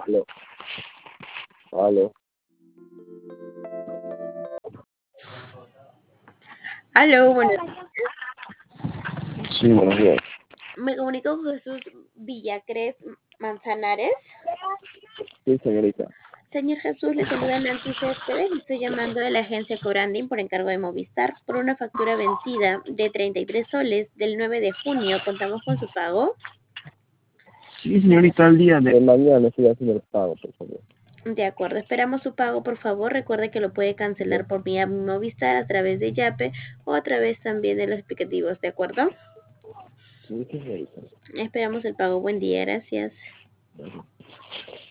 Aló, aló. Aló, bueno, Sí, buenos días. me comunico con Jesús Villacres Manzanares. Sí, señorita. Señor Jesús, le saluda Nancy Céspedes. Le estoy llamando de la agencia Cobranding por encargo de Movistar por una factura vencida de 33 soles del 9 de junio. ¿Contamos con su pago? Sí, señorita, al día de mañana estoy haciendo el pago, por favor. De acuerdo, esperamos su pago, por favor. Recuerde que lo puede cancelar por vía Movistar a través de Yape o a través también de los aplicativos, ¿de acuerdo? Sí, señorita. Esperamos el pago. Buen día, gracias.